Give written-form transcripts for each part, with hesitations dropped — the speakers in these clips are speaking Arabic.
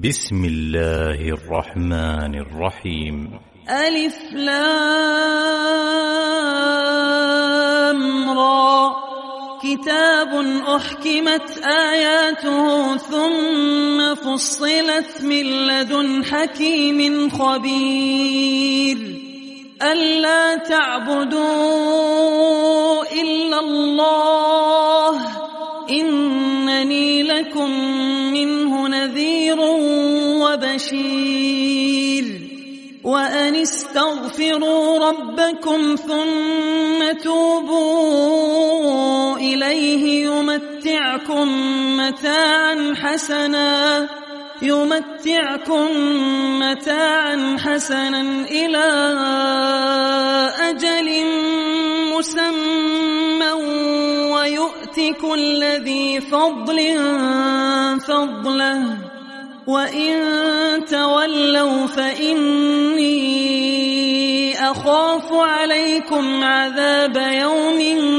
بسم الله الرحمن الرحيم. ألف لام را كتاب أحكمت آياته ثم فصلت من لدن حكيم خبير ألا تعبدوا إلا الله إنني لكم منه نذير وبشير وأن استغفروا ربكم ثم توبوا إليه يمتعكم متاعا حسنا إلى أجل مسمى ويؤت كل ذي فضل فضله وإن تولوا فإني أخاف عليكم عذاب يوم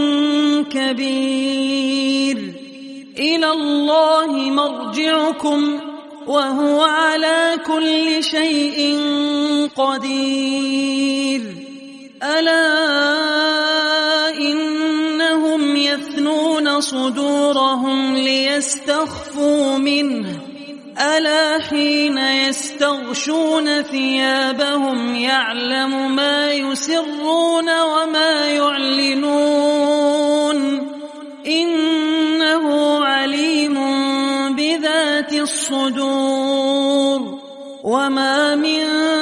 كبير إلى الله مرجعكم وهو على كل شيء قدير ألا إنهم يثنون صدورهم ليستخفوا منه ألا حين يستغشون ثيابهم يعلم ما يسرون وما يعلنون إنه عليم بذات الصدور وما من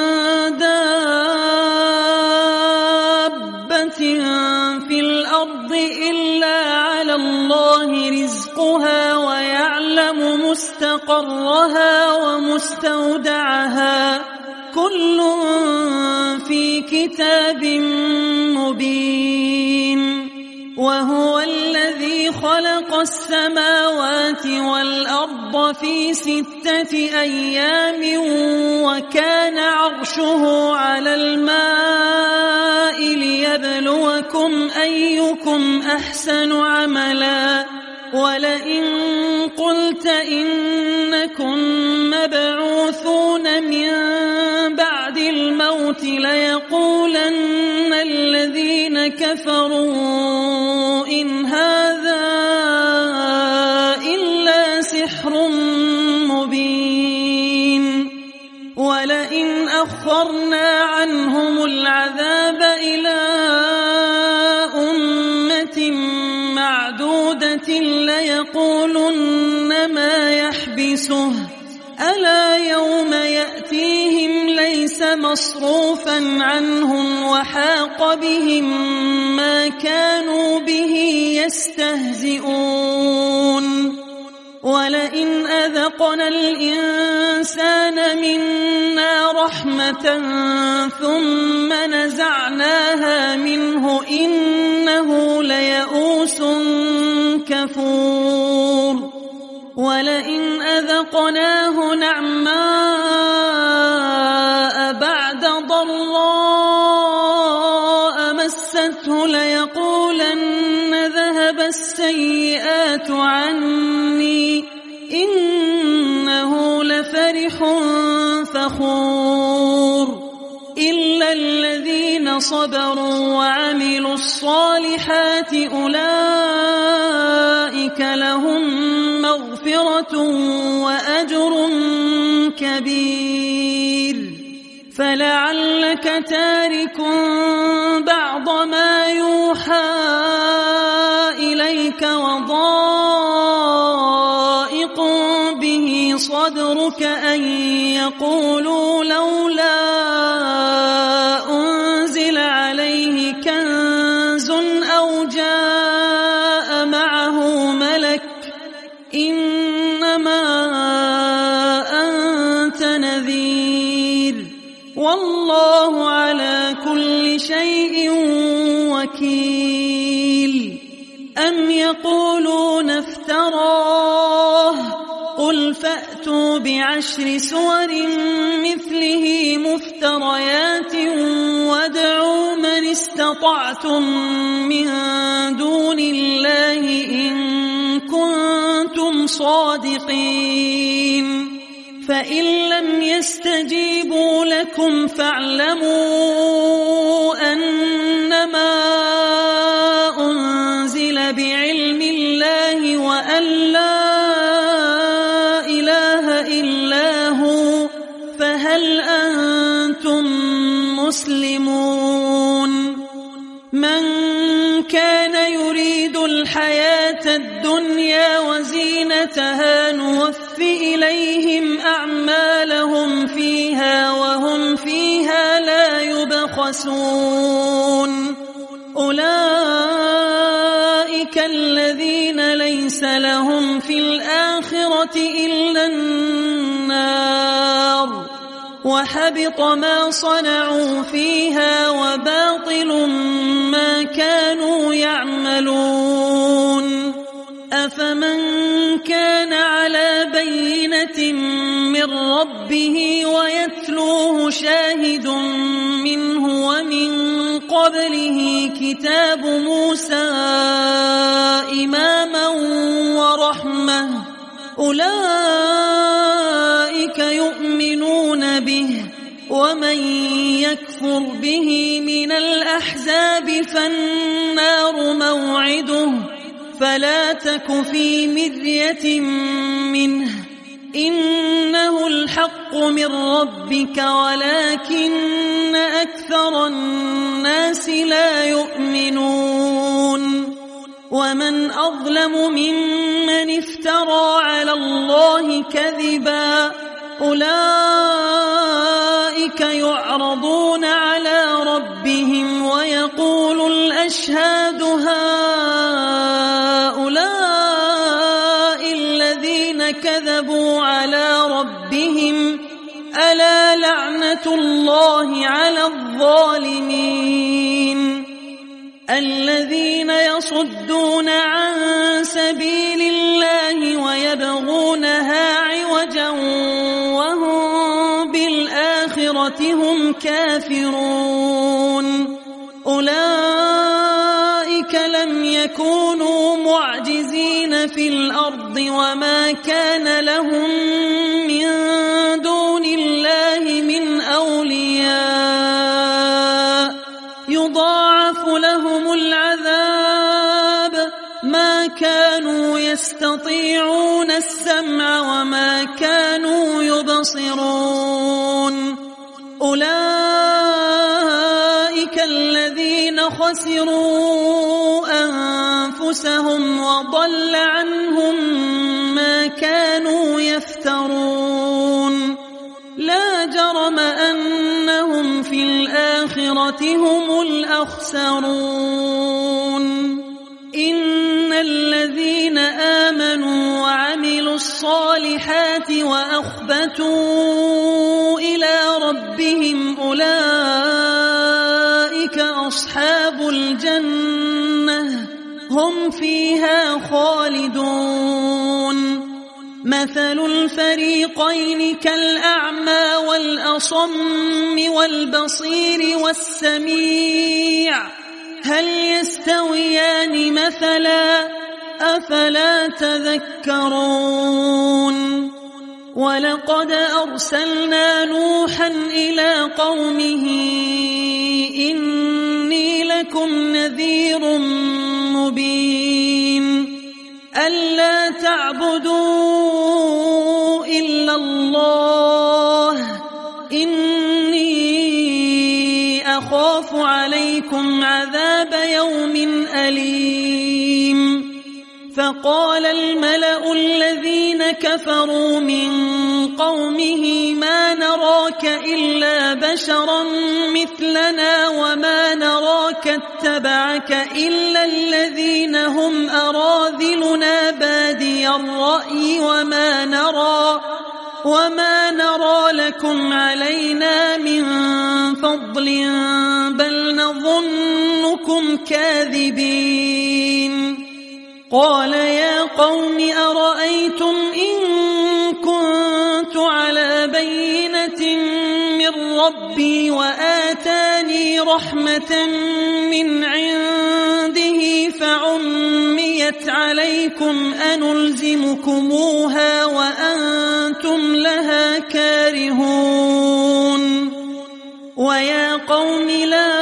دابة في الأرض إلا على الله رزقها ويعلم مستقرها ومستودعها كل في كتاب مبين وهو الذي خلق السماوات والأرض في 6 أيام وكان عرشه على الماء ليبلوكم أيكم أحسن عملا ولئن قلت إنكم مبعوثون من بعد الموت ليقولن الذين كفروا إن هذا إلا سحر مبين ولئن أخرنا عنهم العذاب إلى أمة معدودة ليقولن ما يحبسه ألا يوم يأتيهم ليس مصروفا عنهم وحاق بهم ما كانوا به يستهزئون ولئن أذقنا الإنسان منا رحمة ثم نزعناها منه إنه ليئوس كفور ولئن أذقناه نعماء بعد ضراء مسته ليقولن ذهب السيئات عني إنه لفرح فخور إلا الذين صبروا وعملوا الصالحات أولئك لهم مغفرة وأجر كبير فلعلك تارك بعض ما يوحى إليك وضائق به صدرك أن يقولوا لولا أنزل عليه كنز أو جاء معه ملك إنما أنت نذير والله على كل شيء وكيل أم يقولون افتراه قل فأتوا ب10 سور مثله مفتريات وادعوا من استطعتم من دون الله إن كنتم صادقين فإن لم يستجيبوا لكم فاعلموا أنما أنزل بعلم الله وأن لا إله إلا هو فهل أنتم مسلمون من كان يريد الحياة الدنيا وزينتها نوف إليهم أعمالهم فيها وهم فيها لا يبخسون أولئك الذين ليس لهم في الآخرة إلا النار وحبط ما صنعوا فيها وباطل ما كانوا يعملون أفمن كان على بينة من ربه ويتلوه شاهد منه ومن قبله كتاب موسى إماما ورحمة أولئك يؤمنون به ومن يكفر به من الأحزاب فالنار موعده فلا تك في مرية منه إنه الحق من ربك ولكن أكثر الناس لا يؤمنون ومن أظلم ممن افترى على الله كذبا أولئك يعرضون على ربهم ويقول الأشهاد هؤلاء الذين كذبوا على ربهم ألا لعنة الله على الظالمين الذين يصدون عن سبيل الله ويبغونها عوجا وهم بالآخرة هم كافرون أولئك لم يكونوا معجزين في الأرض وما كان لهم من دون الله من أولياء يضاعف لهم العذاب ما كانوا يستطيعون السمع وما كانوا يبصرون أولئك الذين خسروا أنفسهم وضل عنهم ما كانوا يفترون لا جرم أنهم في الآخرة هم الأخسرون إن الذين آمنوا وعملوا الصالحات وأخبتوا إلى ربهم أولئك أصحاب الجنة هم فيها خالدون مثل الفريقين كالأعمى والأصم والبصير والسميع هل يستويان مثلا أفلا تذكرون ولقد أرسلنا نوحا إلى قومه إني لكم نذير مبين ألا تعبدوا إلا الله إني أخاف عليكم عذاب يوم أليم فقال الملأ الذين كفروا من قومه ما نراك إلا بشرا مثلنا وما نراك اتبعك إلا الذين هم أراذلنا بادي الرأي وما نرى لكم علينا من فضل بل نظنكم كاذبين قال يا قوم أرأيتم إن كنت على بينة من ربي وآتاني رحمة من عنده فعميت ألقيت عليكم أنلزمكموها وأنتم لها كارهون ويا قوم لا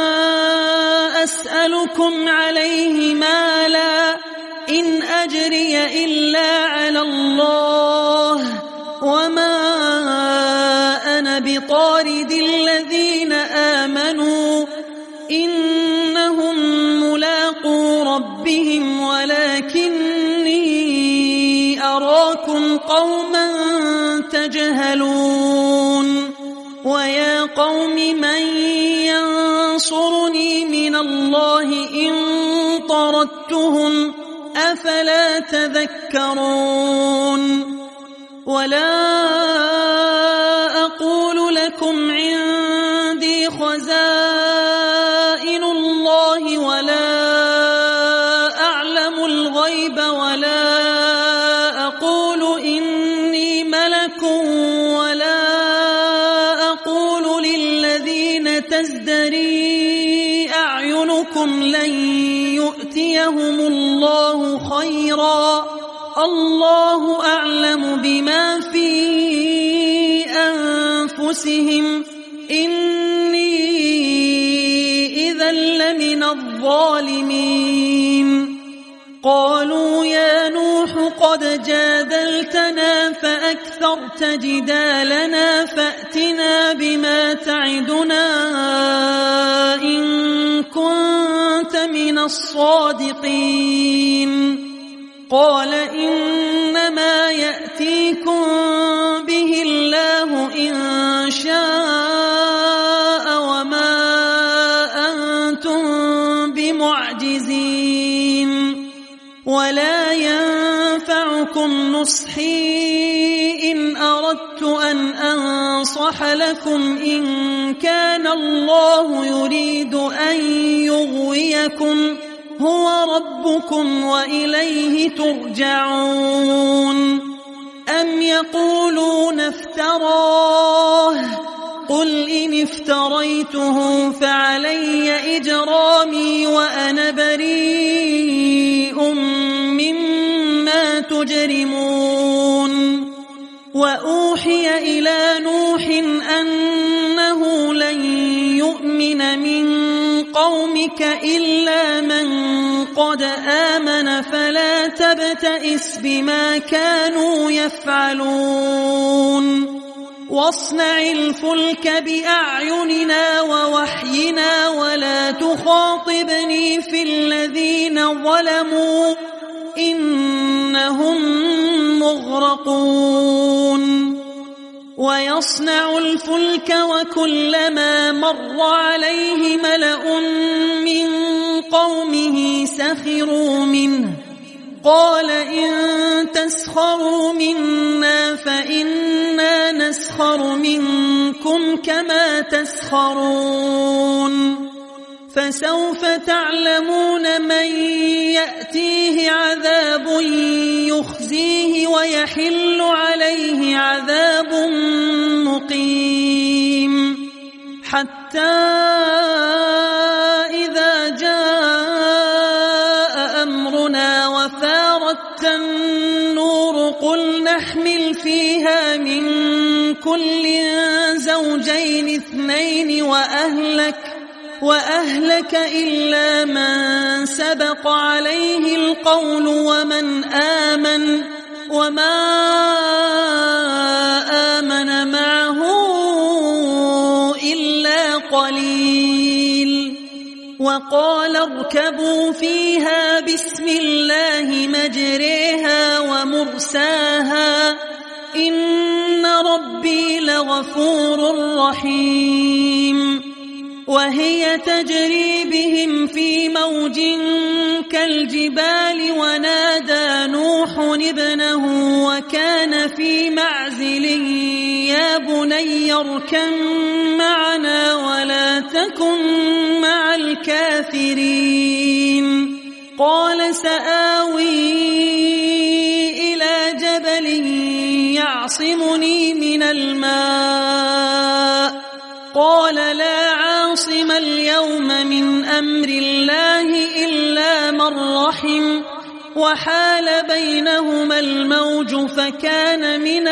أسألكم عليه مالا إن أجري إلا على الله وما أنا بطارد الذين آمنوا إنهم ملاقو ربهم ولكني أراكم قوما تجهلون ويا قوم من ينصرني من الله إن طردتهم أفلا تذكرون ولا أقول لكم عندي خزائن الله ولا أعلم الغيب ولا أقول إني ملك ولا أقول للذين تزدري أعينكم لن يؤتيهم الله خيرا الله أعلم بما في أنفسهم إني إذا لمن الظالمين قالوا يا نوح قد جادلتنا فأكثرت جدالنا فأتنا بما تعدنا إن كنت من الصادقين قال إنما يأتيكم به الله إن شاء وما أنتم بمعجزين ولا ينفعكم نصحي إن أردت أن أنصح لكم إن كان الله يريد أن يغويكم هو ربكم وإليه ترجعون أم يقولون افتراه قل إن افتريته فعلي إجرامي وأنا بريء مما تجرمون وأوحي إلى نوح أنه لن يؤمن من قومك إلا من قد آمن فلا تبتئس بما كانوا يفعلون واصنع الفلك بأعيننا ووحينا ولا تخاطبني في الذين ظلموا إنهم مغرقون ويصنع الفلك وكلما مر عليه ملأ من قومه سخروا منه قال إن تسخروا منا فإنا نسخر منكم كما تسخرون فسوف تعلمون من يأتيه عذاب يخزيه ويحل عليه عذاب مقيم حتى إذا جاء أمرنا وفارت النور قل نحمل فيها من كل زوجين اثنين وأهلك إلا من سبق عليه القول ومن آمن وما آمن معه إلا قليل وقال اركبوا فيها بسم الله مجريها ومرساها إن ربي لغفور رحيم وهي تجري بهم في موج كالجبال ونادى نوح ابنه وكان في معزل يا بني اركب معنا ولا تكن مع الكافرين قال سآوي إلى جبل يعصمني من الماء قال لا عاصم اليوم من أمر الله إلا من رحم وحال بينهما الموج فكان من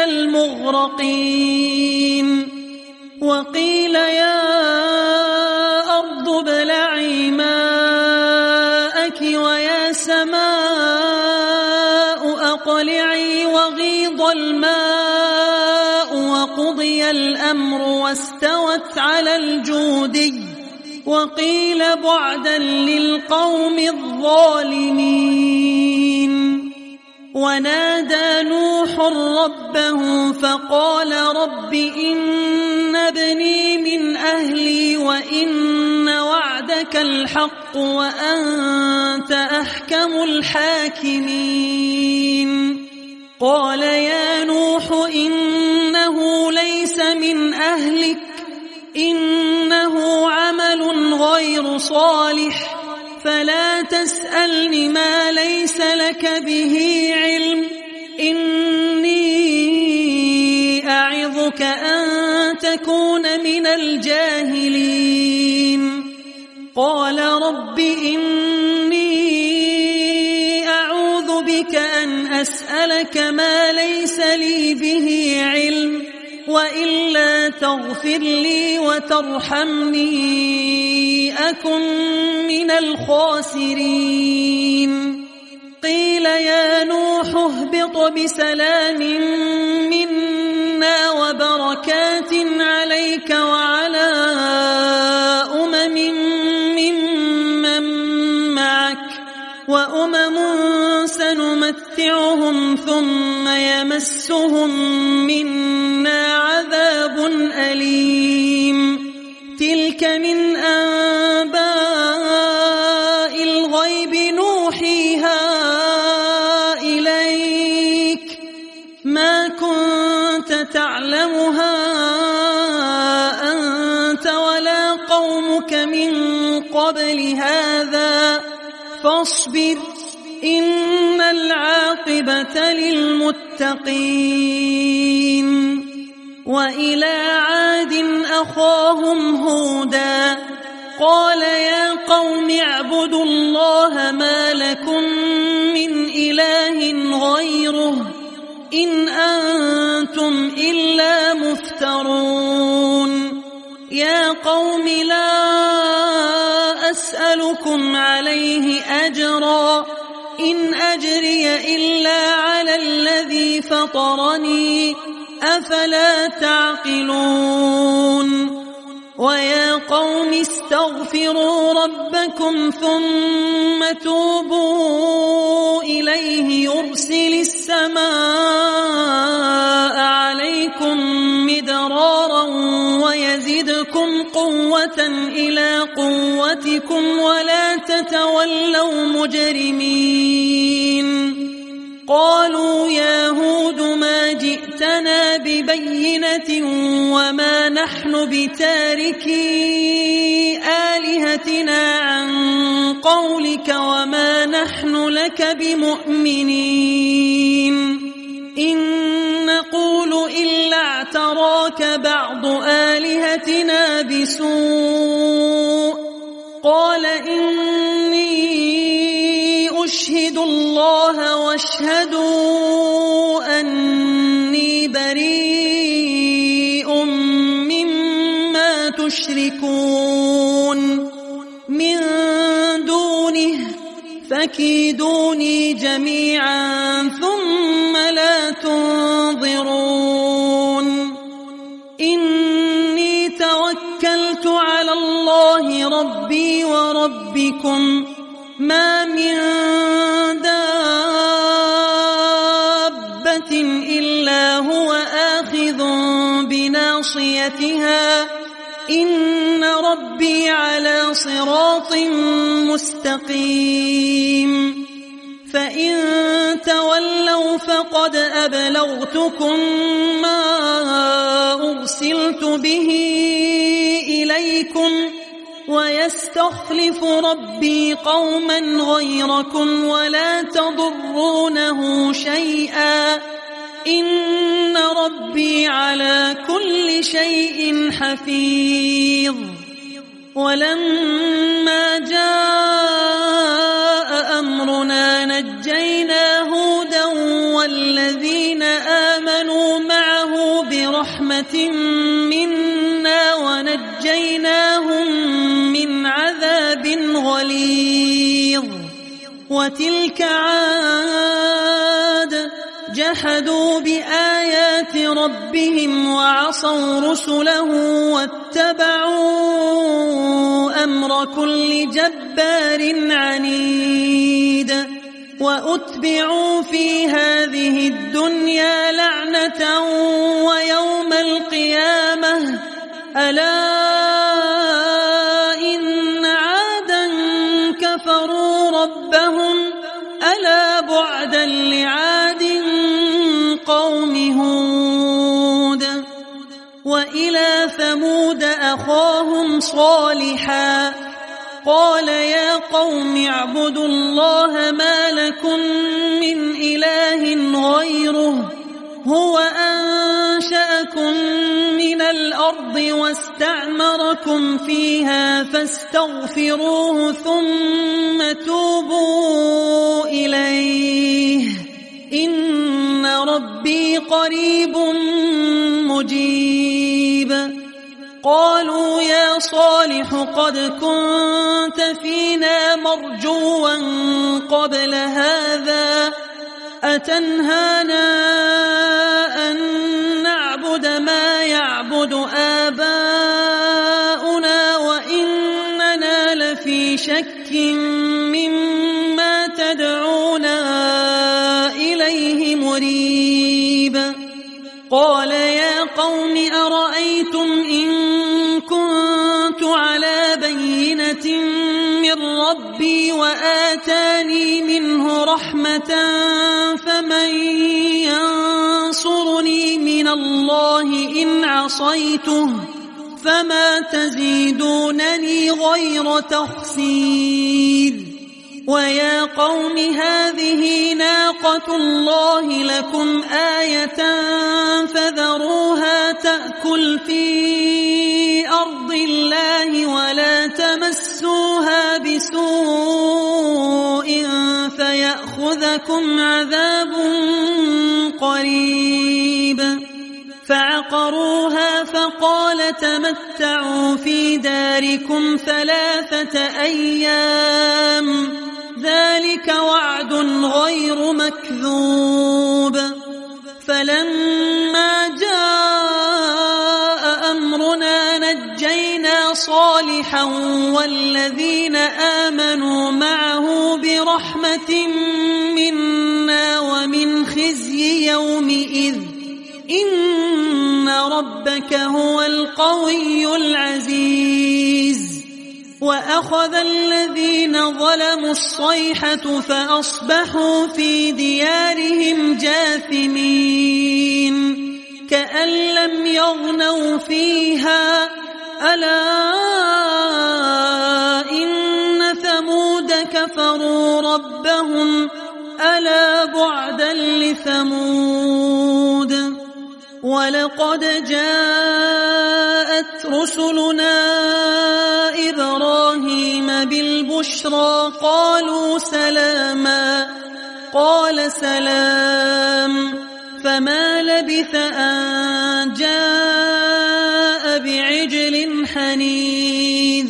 المغرقين وقيل يا أرض ابلعي ماءك ويا سماء أقلعي وغيض الماء وقضي الأمر واستوت على الجودي وقيل بعدا للقوم الظالمين ونادى نوح ربه فقال رب إن ابني من أهلي وإن وعدك الحق وأنت أحكم الحاكمين قال يا نوح إنه ليس من أهلك إنه عمل غير صالح فلا تسألني ما ليس لك به علم إني أعظك أن تكون من الجاهلين قال رب إني أعوذ بك أن أسألك ما ليس لي به علم وإلا تغفر لي وترحمني أكن من الخاسرين قيل يا نوح اهبط بسلام منا وبركات عليك وعلى أمم ممن معك وأمم سنمتعهم ثم يمسهم منا عذاب أليم تلك من أنباء الغيب نوحيها إليك ما كنت تعلمها أنت ولا قومك من قبل هذا فاصبر إن العاقبة للمتقين وإلى عاد أخاهم هودا قال يا قوم اعبدوا الله ما لكم من إله غيره إن أنتم إلا مفترون يا قوم لا أسألكم عليه أجرا إن أجري إلا على الذي فطرني أفلا تعقلون ويا قوم استغفروا ربكم ثم توبوا إليه يرسل السماء عليكم مدرارا ويزدكم قوة إلى قوتكم ولا تتولوا مجرمين قالوا يا هود ما جئتنا ببينة وما نحن بتاركي آلهتنا عن قولك وما نحن لك بمؤمنين إن نقول إلا اعتراك بعض آلهتنا بسوء قال إني أشهد الله واشهدوا أني بريء مما تشركون من دونه فكيدوني جميعا ثم لا تنظرون إني توكلت على الله ربي وربكم ما من دابة إلا هو آخذ بناصيتها إن ربي على صراط مستقيم فإن تولوا فقد أبلغتكم ما أرسلت به إليكم ويستخلف ربي قوما غيركم ولا تضرونه شيئا إن ربي على كل شيء حفيظ ولما جاء أمرنا نجينا برحمة منا ونجيناهم من عذاب غليظ وتلك عاد جحدوا بآيات ربهم وعصوا رسله واتبعوا أمر كل جبار عنيد وأتبعوا في هذه الدنيا لعنة ويوم القيامة ألا إن عادا كفروا ربهم ألا بعدا لعاد قوم هود وإلى ثمود أخاهم صالحا قال يا قوم اعبدوا الله ما لكم من إله غيره هو أنشأكم من الأرض واستعمركم فيها فاستغفروه ثم توبوا إليه إن ربي قريب مجيب قالوا يا صالح قد كنت فينا مرجوا قبل هذا أتنهانا أن نعبد ما يعبد آباؤنا وإننا لفي شك مما تدعونا إليه مريب قال يا قوم أرأيتم إن كنت على بينة من ربي وآتاني منه رحمة فمن ينصرني من الله إن عصيته فما تزيدونني غير تخسير ويا قوم هذه ناقة الله لكم آية فذروها تأكل في أرض الله ولا تمسوها بسوء فيأخذكم عذاب قريب فعقروها فقال تمتعوا في داركم 3 أيام ذلك وعد غير مكذوب فلما جاء أمرنا نجينا صالحا والذين آمنوا معه برحمة منا ومن خزي يومئذ إن ربك هو القوي العزيز وأخذ الذين ظلموا الصيحة فأصبحوا في ديارهم جاثمين كأن لم يغنوا فيها ألا إن ثمود كفروا ربهم ألا بعدا لثمود ولقد جاءت رسلنا إبراهيم بالبشرى قالوا سلاما قال سلام فما لبث أن جاء بعجل حنيذ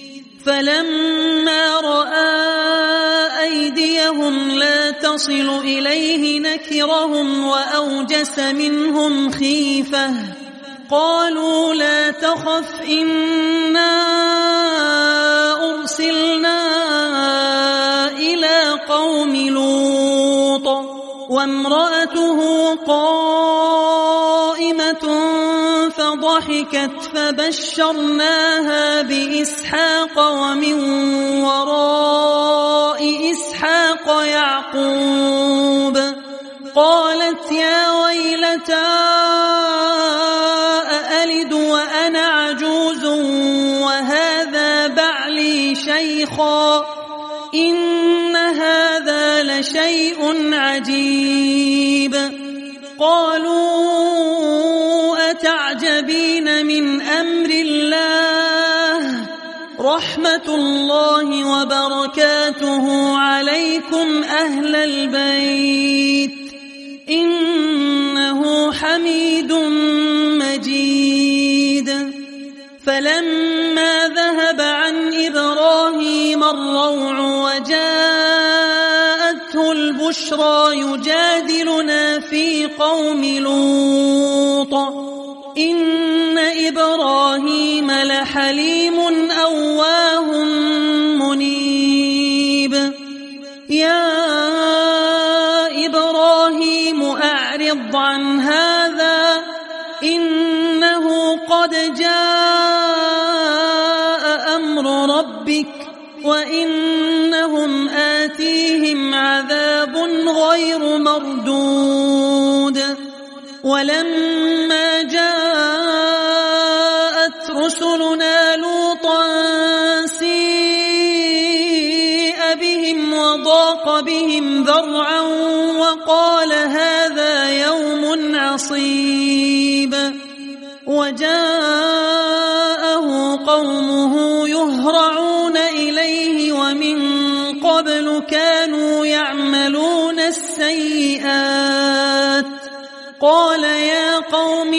فلما رأى أيديهم لا تصل إليه نكرهم وأوجس منهم خيفة قالوا لا تخف إنا أرسلنا إلى قوم لوط وامرأته قائمة فضحكت فبشرناها بإسحاق ومن وراء إسحاق يعقوب قالت يا ويلتى أألد وأنا عجوز وهذا بعلي شيخا إن هذا لشيء عجيب قالوا أتعجبين من أمر الله رحمة الله وبركاته عليكم أهل البيت إنه حميد مجيد فلما ذهب عن إبراهيم الروع وجاءته البشرى يجادلنا في قوم لوط إن إبراهيم لحليم أواه منيب يا إبراهيم أعرض عن هذا إنه قد جاء أمر ربك وإنهم آتيهم عذاب غير مردود ولما جاءت رسلنا لوطا سيء بهم وضاق بهم ذرعا وقال هذا يوم عصيب وجاءه قومه يهرعون إليه ومن قبل كانوا يعملون السيئات قال يا قوم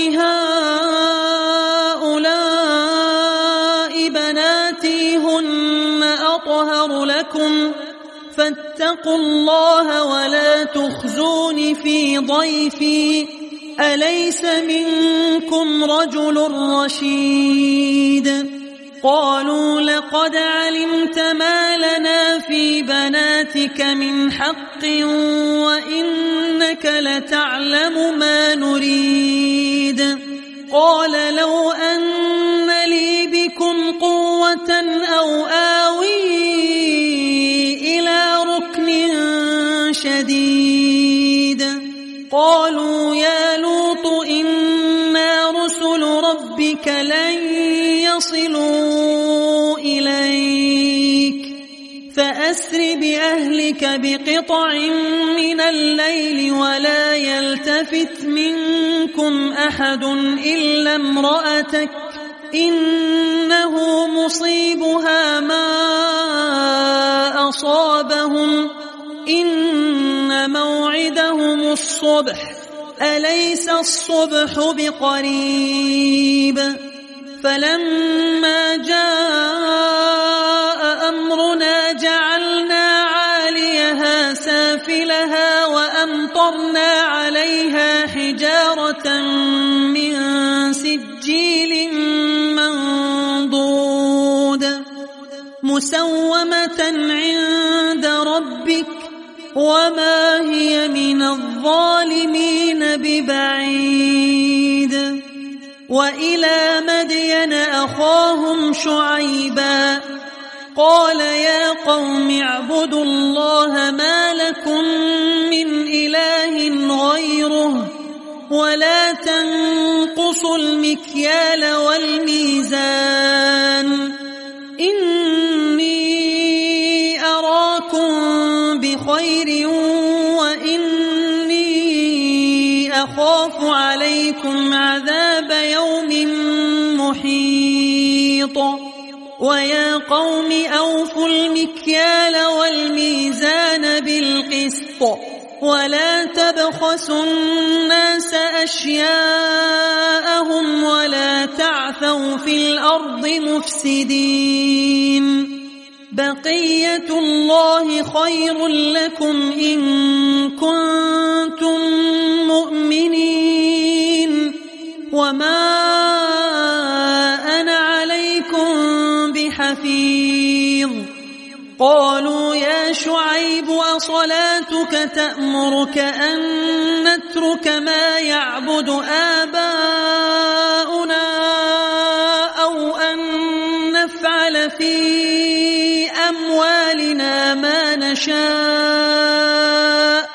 هؤلاء بناتي هن أطهر لكم فاتقوا الله ولا تخزون في ضيفي أليس منكم رجل رشيد قالوا لقد علمت ما لنا في بناتك من حق وإنك لتعلم ما نريد قال لو أن لي بكم قوة أو آوي إلى ركن شديد قالوا يا لوط إنا رسل ربك لن يصلوا إليك فأسر بأهلك بقطع من الليل ولا يلتفت منكم أحد إلا امرأتك إنه مصيبها ما أصابهم إن موعدهم الصبح أليس الصبح بقريب فلما جاء أمرنا جعلنا عاليها سافلها وأمطرنا عليها حجارة من سجيل منضود مسومة عند ربك وما هي من الظالمين ببعيد وإلى مدين أخاهم شعيبا قال يا قوم اعبدوا الله ما لكم من إله غيره ولا تنقصوا المكيال والميزان إني أراكم بخير وإني أخاف عليكم عذاب يوم محيط ويا قوم أوفوا المكيال والميزان بالقسط ولا تبخسوا الناس أشياءهم ولا تعثوا في الأرض مفسدين بقية الله خير لكم إن كنتم مؤمنين وما أنا عليكم بحفيظ قالوا يا شعيب أصلاتك تأمرك أن نترك ما يعبد آباؤنا أو أن نفعل في أموالنا ما نشاء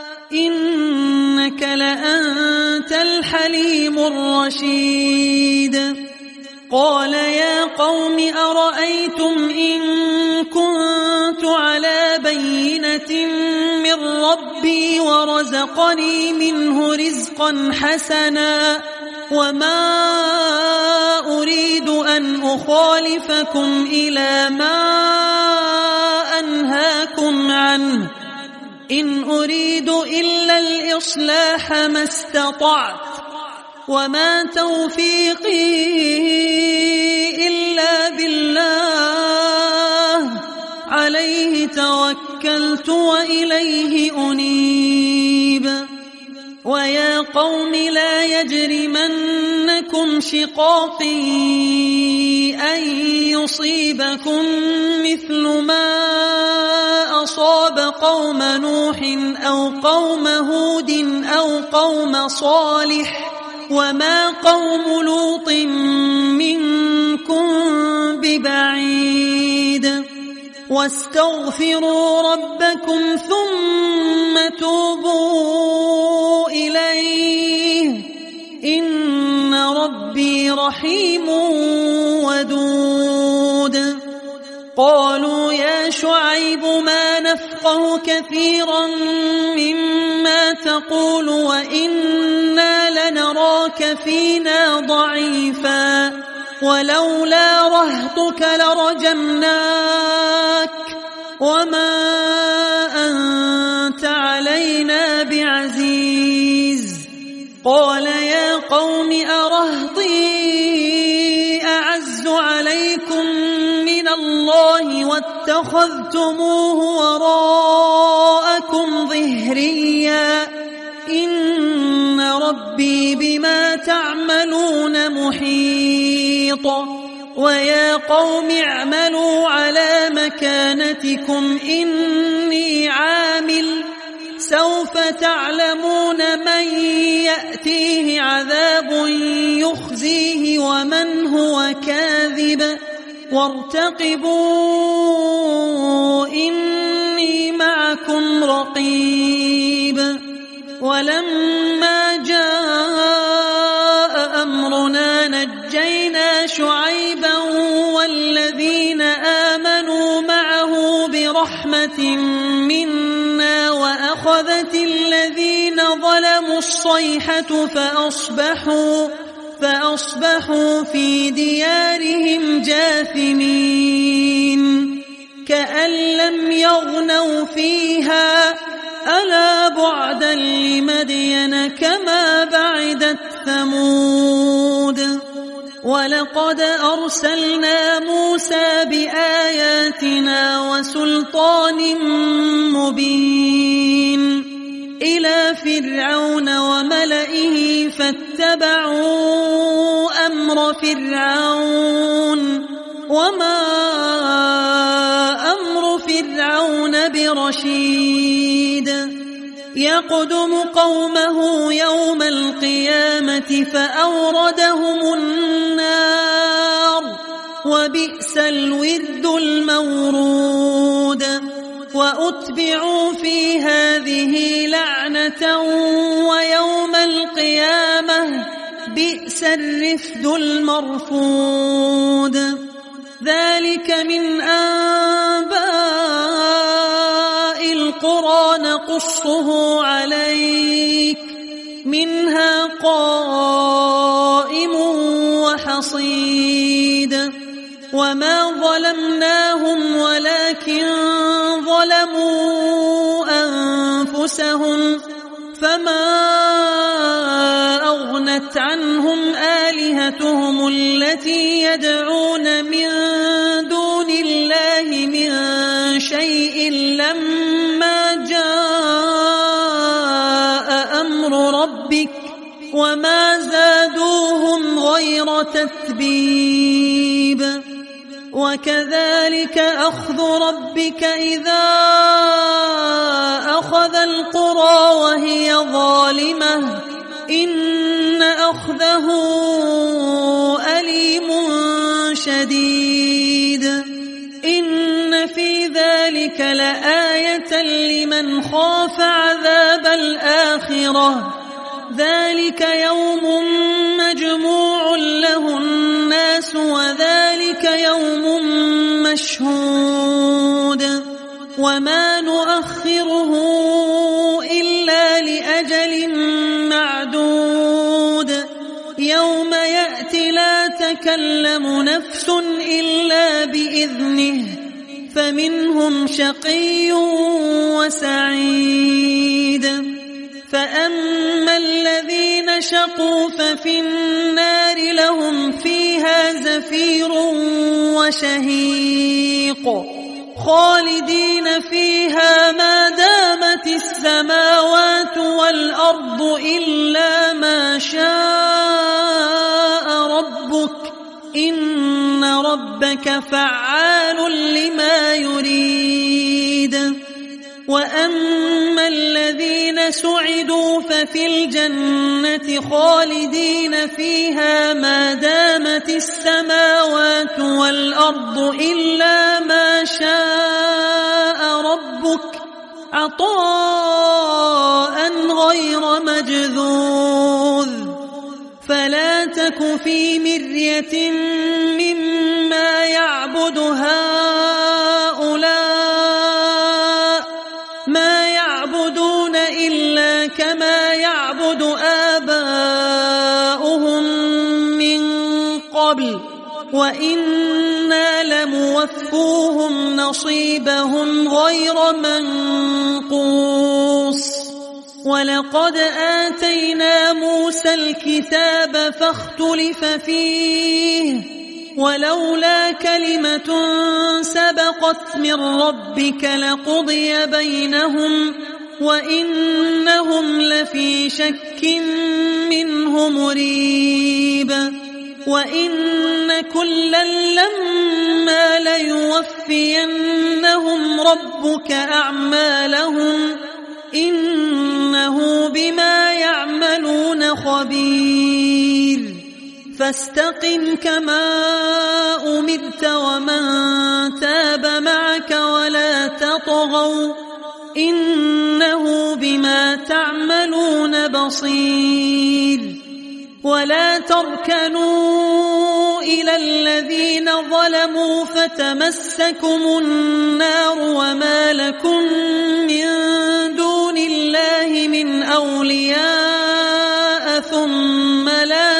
إنك لأنت الحليم الرشيد قال يا قوم أرأيتم إن كنت على بينة من ربي ورزقني منه رزقا حسنا وما أريد أن أخالفكم إلى ما أنهاكم عنه إن أريد إلا الإصلاح ما استطعت وما توفيقي إلا بالله عليه توكلت وإليه أنيب ويا قوم لا يجرمنكم شقاقي أن يصيبكم مثل ما أصاب قوم نوح أو قوم هود أو قوم صالح وما قوم لوط منكم ببعيد واستغفروا ربكم ثم توبوا إليه إن ربي رحيم ودود قالوا يا شعيب ما نفقه كثيرا مما تقول وإنا لنراك فينا ضعيفا ولولا رهطك لرجمناك وما أنت علينا بعزيز قال يا قوم أرهطي أعز عليكم من الله واتخذتموه وراءكم ظهريا إن ربي بما تعملون محيط ويا قوم اعملوا على مكانتكم إني عامل سوف تعلمون من يأتيه عذاب يخزيه ومن هو كاذب وارتقبوا إني معكم رقيب ولما جاء أمرنا نجينا شعيبا والذين آمنوا معه برحمة منا وأخذت الذين ظلموا الصيحة فأصبحوا في ديارهم جاثمين كأن لم يغنوا فيها ألا بعدا لمدين كما بعدت ثمود ولقد أرسلنا موسى بآياتنا وسلطان مبين إلى فرعون وملئه فاتبعوا أمر فرعون وما أمر فرعون برشيد يقدم قومه يوم القيامة فأوردهم النار وبئس الورد المورود وأتبعوا في هذه لعنة ويوم القيامة بئس الرفد المرفود ذلك من أنباء القرى نقصه عليك منها قائم وحصيد وما ظلمناهم ولكن ظلموا أنفسهم فما أغنت عنهم آلهتهم التي يدعون من دون الله من شيء لما جاء أمر ربك وما زادوهم غير تتبيب وكذلك أخذ ربك إذا أخذ القرى وهي ظالمة إن أخذه أليم شديد إن في ذلك لآية لمن خاف عذاب الآخرة ذلك يوم مجموع له الناس وذلك يوم مشهود وما نؤخره إلا لأجل معدود يوم يأتي لا تكلم نفس إلا بإذنه فمنهم شقي وسعيد. فأما الذين شقوا ففي النار لهم فيها زفير وشهيق خالدين فيها ما دامت السماوات والأرض إلا ما شاء ربك إن ربك فعال لما يريد. وأما الذين سعدوا ففي الجنة خالدين فيها ما دامت السماوات والأرض إلا ما شاء ربك عطاء غير مجذوذ. فلا تك في مرية مما يعبد هؤلاء ما يعبدون إلا كما يعبد آباؤهم من قبل وإنا لموفوهم نصيبهم غير منقوص. ولقد آتينا موسى الكتاب فاختلف فيه ولولا كلمة سبقت من ربك لقضي بينهم وإنهم لفي شك منه مريب. وإن كلا لما ليوفينهم ربك أعمالهم إنه بما يعملون خبير. فاستقم كما أمرت ومن تاب معك ولا تطغوا إنه بما تعملون بصير. ولا تركنوا إلى الذين ظلموا فتمسكم النار وما لكم من دون الله من أولياء ثم لا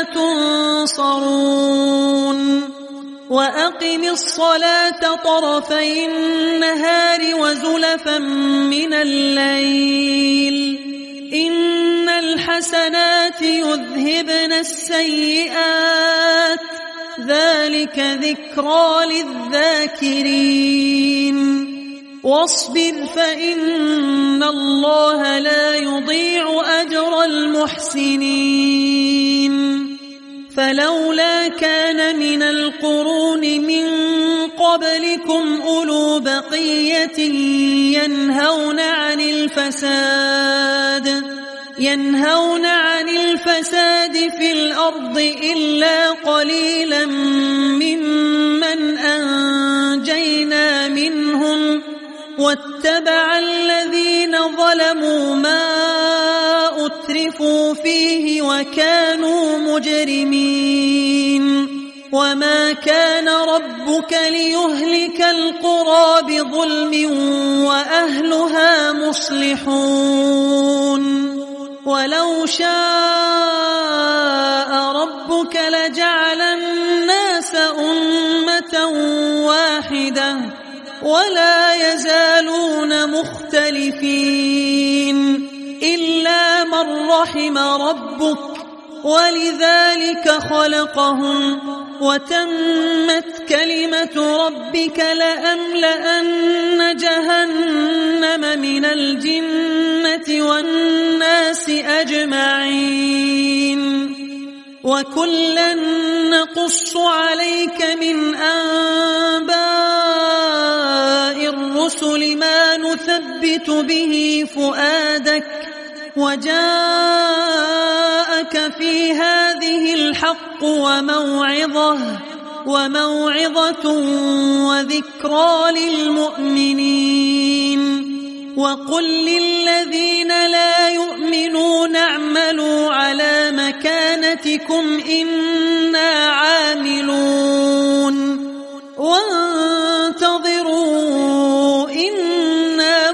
تنصرون. وأقم الصلاة طرفي النهار وزلفا من الليل إن الحسنات يذهبن السيئات ذلك ذكرى للذاكرين. واصبر فإن الله لا يضيع أجر المحسنين. فلولا كان من القرون من قبلكم أولو بقية ينهون عن الفساد في الأرض إلا قليلا ممن أنجينا منهم واتبع الذين ظلموا ما أترفوا فيه وكانوا مجرمين. وما كان ربك ليهلك القرى بظلم وأهلها مصلحون. ولو شاء ربك لجعل الناس أمة واحدة ولا يزالون مختلفين إلا من رحم ربك ولذلك خلقهم وتمت كلمة ربك لأملأن جهنم من الجنة والناس أجمعين. وكلا نقص عليك من أنباء الرسل ما نثبت به فؤادك وجاءك في هذه الحق وموعظة وذكرى للمؤمنين. وقل للذين لا يؤمنون اعملوا على مكانتكم إنا عاملون وانتظروا إنا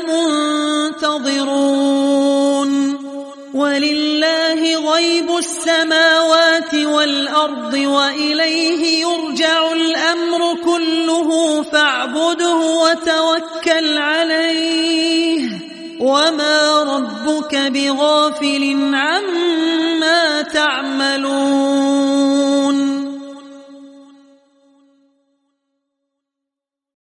منتظرون. ولله غيب السماوات والأرض وإليه يرجع الأمر كله فاعبده وتوكل عليه وما ربك بغافل عما تعملون